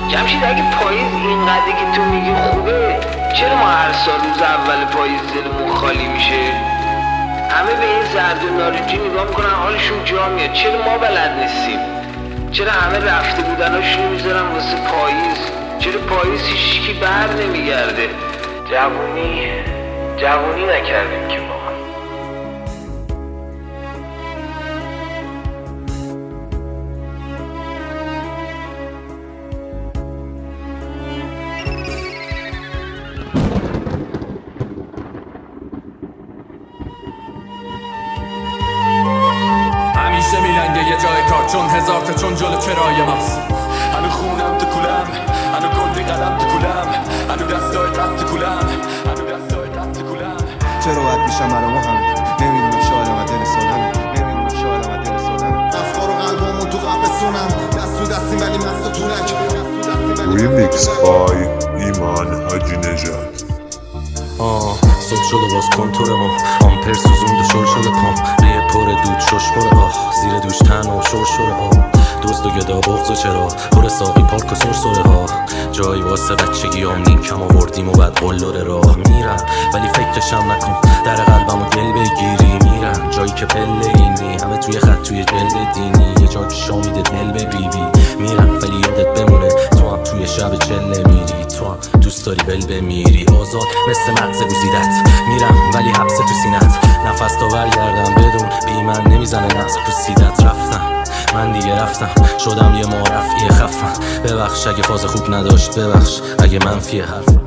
جمشید اگه پاییز اینقدر که تو میگی خوبه، چرا ما هر سال روز اول پاییز دلمون خالی میشه؟ همه به این زرد و نارنجی نگاه میکنن حالشون جا میاد، چرا ما بلد نیستیم؟ چرا همه رفته بودناشون میذارن واسه پاییز؟ چرا پاییز هیچکی بر نمیگرده؟ جوونی نکردیم که ما. همیشه میلنگه یه جای کار چون هزار تا چون جلو چرای ماست. هنو خونم تو کولم، هنو کلی قلم تو کولم، هنو دستای رد تو کولم. چرا باید میشم منو ما همه نمیدونم شاید هم دل سالم افکار و قلبامو تو قبستونم دست تو دستیم ولی مست و طولک ریمیکس بای ایمان حاجی نژاد. صبح شده باز کنتورمون آمپر سوزوند و شل شده پام ریه پر دود شش پره زیر دوش تن و شور شوره دوست و گدا بغض و چرا پر ساقی پارک و سرسره ها جایی واسه بچگی نیم کم آوردیم و بعد قلدر راه میرم ولی فکرشم نکن در قلبم و دل بگیری میرم جایی که پله اینی همه توی خط توی جلد دینی یه جا که شامیده دل ببریبی میرم ولی یادت بمونه تو هم توی شب چله میری تو هم دوست داری بل بمیری آزاد مثل مغز گزیدت میرم ولی حبس تو سینت نفس تا برگردم بدون بی من نمیزنه نفس تو سیدت رفتم من دیگه رفتم شدم یه معرفی خفم ببخش اگه فاز خوب نداشت ببخش اگه منفی حرفم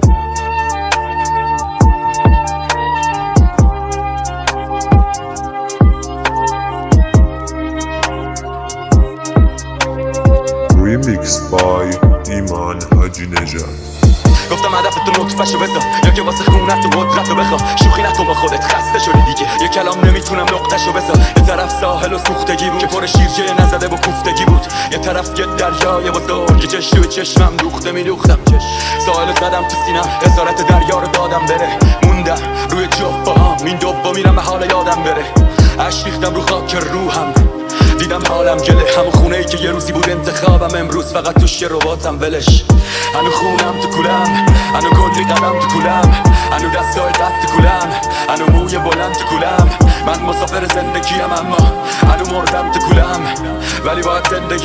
ریمیکس بای ایمان حاجی نژاد. گفتم هدف تو نطفشو بذار یا که واسه خونت و قدرتو بخوا شوخی نکن با خودت خسته شدی دیگه یه کلام نمیتونم نقطهشو بذار یه طرف ساحل و سوختگی بود که پر شیرجه نزده و کوفتگی بود یه طرف یه دریای بزرگ چش توی چشمم دوخته میدوختم ساحل زدم تو سینم اسارت دریا رو دادم بره موندم روی جفت با هم این دوبا میرم به حال یادم بره عشق ریختم رو خاک روحم دیدم حالم گله همون خونه ای که یه روزی بود انتخابم امروز فقط توش یه رباتم ولش هنو خونم تو کولم هنو کلی قدم تو کولم هنو دستای قد تو کولم هنو موی بلند تو کولم من مسافر زندگیم اما هنو مردم تو کولم ولی باید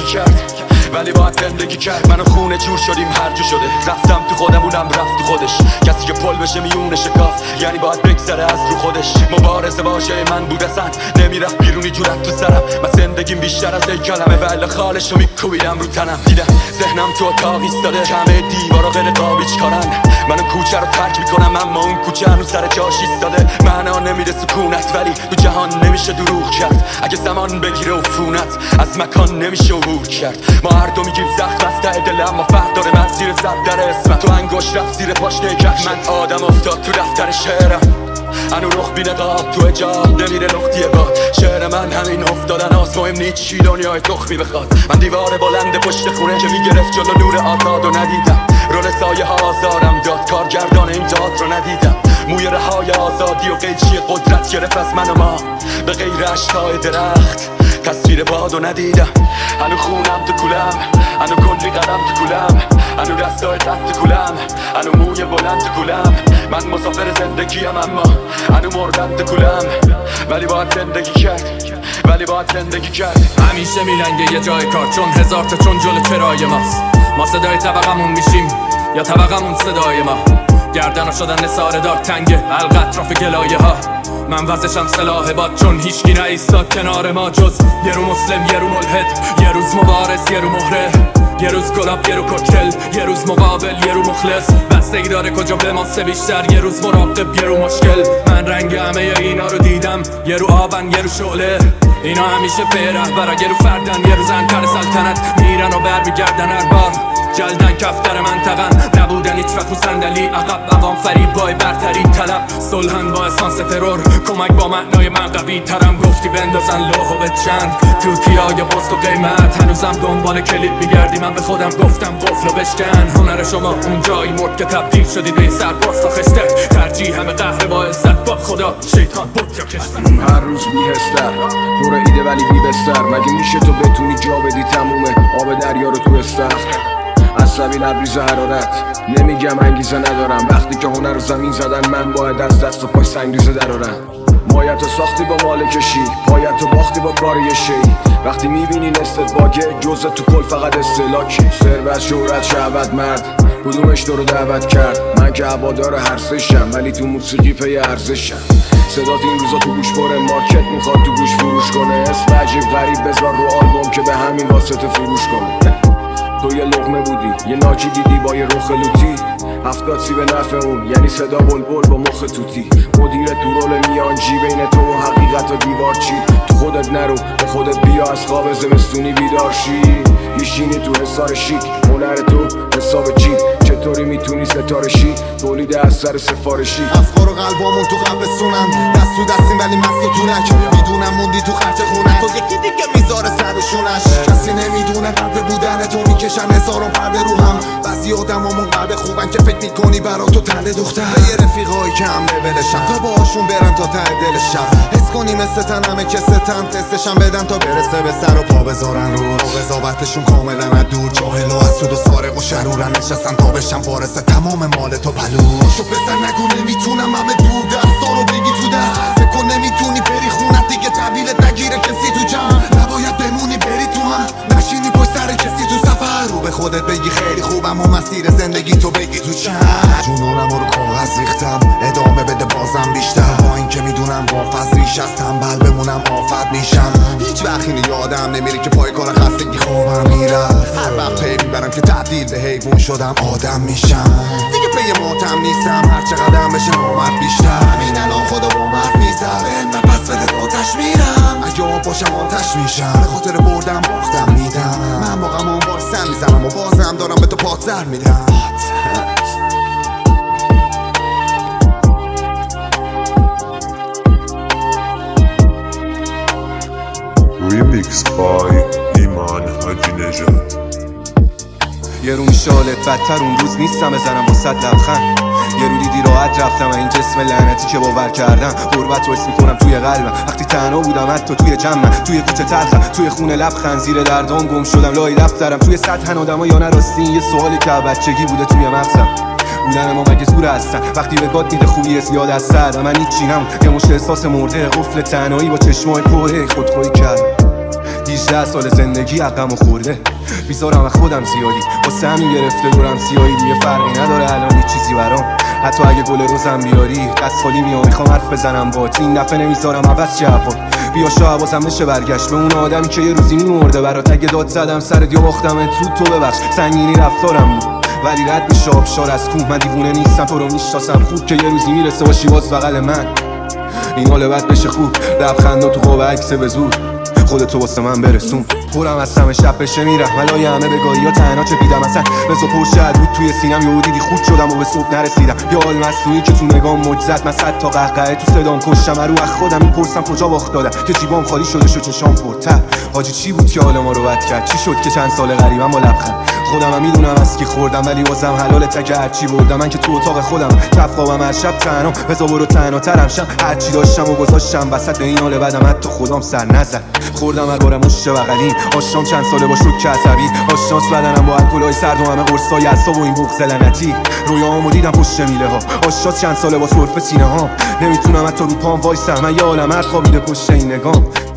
زندگی کرد من و خونه جور شدیم هر جو شده رفتم تو خودم اونم رفت تو خودش کسی که پل بشه میونه شکاف یعنی باید بگذره از رو خودش مبارزه باشه من بود اصلا نمیرفت بیرونی جورت تو سرم من زندگیم بیشتر از ای کلمه ولی خالشو میکوبیدم رو تنم دیدم ذهنم تو اتاق ایستاده کمه دیوارا غیر قابیج کارن منو کوچه رو ترک میکنم اما اون کوچه هنوز سر جاش ایستاده معنا نمیده سکونت ولی تو جهان نمیشه دروغ کرد اگه زمان بگیره عفونت از مکان نمیشه عبور کرد ما هر دو میگیم زخم از ته دل اما فرق داره من زیر زد در اسمم تو انگشت رفت زیر پاشنه کش من آدم افتاد تو دفتر شعرم هنو رخ بی نقاب تو حجاب نمیره لختیه با شعر من همین افتادن آس مهم نیست چی دنیای تخمی بخواد من دیوار بلند پشت خونه که میگرفت جلو نور آزاد و ندیدم رول سایه ها آزارم داد کارگردان این تئاتر رو ندیدم موی رهای آزادی و قیچی قدرت گرفت از من و ما به غیر عشقای درخت تصویر بادو ندیدم هنو خونم تو کولم هنو کلی قدم تو کولم هنو دستای قد تو کولم هنو موی بلند تو کولم من مسافر زندگیم اما هنو مردم تو کولم ولی باید زندگی کرد همیشه میلنگه یه جای کار چون هزار تا چون جلو چرای ماست ما صدای طبقمون میشیم یا طبقمون صدای ما گردن شدن نثار دار تنگه حلق اطراف گلایه ها من وزشم سلاح باد چون هیچکی نایستاد کنار ما جز یه رو مسلم یه رو ملحد یه روز مبارز یه رو مهره یه روز گلاب یه رو کوکتل یه روز مقابل یه رو مخلص بستگی داره کجا به ماسه بیشتر یه روز مراقب یه رو مشکل من رنگ همه اینا رو دیدم یه رو آبن یه رو شعله اینا همیشه به رهبرا یه رو فردن یه روز انکر سلطنت میرن و برمیگردن هر بار جلدن کفتر منطقن نبودن هیچ وقت رو صندلی عقب عوام فریب بای برتری طلب صلحن با اسانس ترور کمک با معنای من قوی ترم گفتی بندازن لوحو به چند توتیای پست و قیمت هنوزم دنبال کلید میگردی من به خودم گفتم قفلو بشکن هنر شما اون جایی مرد که تبدیل شدی به سرباز تا خشته ترجیح همه قهر با عزت با خدا شیطان بود یا کشتن هر روز بیهستر پر ایده ولی بی بستر مگه میشه تو بتونی جا بدی تمومه آب دریا رو تو استخر عصبی لبریز حرارت نمیگم انگیزه ندارم وقتی که هنر رو زمین زدن من باید از دست و پای سنگریزه درارم مایتو ساختی با مال کشی پایتو باختی با کار یه شی وقتی میبینی نستت باگه جزء تو کل فقط استلاکی ثروت شهرت شهوت مرد کدومش تو رو دعوت کرد من که هوادار هر سشم ولی تو موسیقی پی ارزشم صدات این روزا تو گوش پره مارکت میخواد تو گوش فروش کنه اسم عجیب غریب بذار رو آلبوم که به همین واسطه فروش کنه تو یه لقمه بودی یه ناچی دیدی با یه رخ لوتی 70 سی به نفع اون یعنی صدا بلبل با مخ توتی مدیر تو رول میانجی بین تو و حقیقت و دیوار چید تو خودت نرو به خودت بیا از خواب زمستونی بیدار شی میشینی تو حصار شیک هنر تو حساب چی چطوری میتونی ستاره شی تولید اثر سفارشی افکار و قلبامون تو قبستونن دست تو دستیم ولی مست و تونک میدونم موندی تو خرج خونت تو یکی دیگه میذاره سر و شونش کسی نمیدونه قدر بودن تو میکشن هزاران پرده رو هم بعضی آدمامون قد خوبن که فکر میکنی برا تو تله دختر یه رفیقایی که هم لولشم تا باهاشون برم تا ته دلشم حس کنی مثل تنمه که ستن تستشم بدن تا برسه به سر و پا بذارن روز قضاوتشون کاملا از دور جاهل و حسود و سارق و شرورن نشستن تا بشم وارث تمام مال تو پلو شو پسر نگو نمیتونم همه دور دستا رو بگی تو دست فکر کن نمیتونی بری خونت دیگه تحویلت نگیره کسی تو جمع نباید بمونی بری تو هم نشینی پشت سر کسی تو سفر رو به خودت بگی خیلی خوبم و مسیر زندگی تو بگی تو چند جنونم رو کاغذ ریختم ادامه بده بازم بیشتر با این که میدونم وافظ ریش از تنبل بمونم آفت میشم هیچ وقت اینو یادم نمیره که پای کار خستگی خوابم میرفت هر وقت پی میبرم که تبدیل به حیوان شدم آدم میشم دیگه پی ماتم نیستم هر چقدر بشه نامرد بیشتر این الان خدا با مرد میزه من پس بده آتش میرم اگه باشم آتش میشم به خاطر بردم باختم میدم من با غمان بارسم میزنم و بازم دارم به تو پاتر میدم Remix by ایمان حاجی نژاد یه رو میشالت بدتر اون روز نیستم بزنم با صد لبخند یه رو دیدی راحت رفتم این جسم لعنتی که باور کردم غربت رو حس میکنم توی قلبم وقتی تنها بودم حتی توی جمعم توی کوچه تلخم توی خونه لبخند زیر دردام گم شدم لای دفترم توی سطح آدما یا نراستی یه سوالی که بچگی بوده توی مغزم بودن ما مگه زور هستن وقتی به گاد میده خوبی زیاد از سر من هیچی نمون یه مشت احساس مرده قفل تنهایی با چشمای پره خودخوری کرد 18 سال زندگی عقم و خورده بیزارم و خودم زیادی واسه همین گرفته دورم سیاهی دیگه فرقی نداره الان هیچ چیزی برام حتی اگه گل روزم بیاری دست خالی میام میخوام حرف بزنم باهات این دفعه نمیذارم عوض جواب بیا شاید بازم بشه برگشت به اون آدمی که یه روزی میمرده برات اگه داد زدم سرت یا باختم تو ببخش سنگینی رفتارم بود ولی رد میشه آبشار از کوه من دیوونه نیستم تو رو میشناسم خوب که یه روزی میرسه باشی باز بغل من این حال بد بشه خوب لبخندا تو قاب عکس به زور خودتو واسه من برسون پرم از همه شب بشه میرم ملای همه بگاهی ها تنها چه دیدم اصلا بزا پرشه بود توی سینم یهو دیدی خود شدم و به صبح نرسیدم یا حال مصنوعی که تو نگام مجزت من 100 تا قهقهه تو صدام کشتم رو از خودم میپرسم کجا باخت دادم که جیبام خالی شده شو چشام پرتر حاجی چی بود که حال ما رو بد کرد چی شد که چند سال غریبم با لبخند خودم هم میدونم از کی خوردم ولی واسم حلاله تک هرچی بردم من که تو اتاق خودم کف خوابم هر شب تنها بزا برو تنها ترم شم هرچی داشتم و گذاشتم وسط این حال بدم حتی خودم سر نزد خوردم هر بارم مشت بغلیم آشام چند ساله با شوک عصبی آشناس بدنم با الکلای سرد و همه قرصای اعصاب و این بغض لعنتی رویاهامو دیدم پشت میله ها آشناس چند ساله با سرفه سینه ها نمیتونم حتی رو پام وایسم من یه عالم هر خوابیده پشت این نگام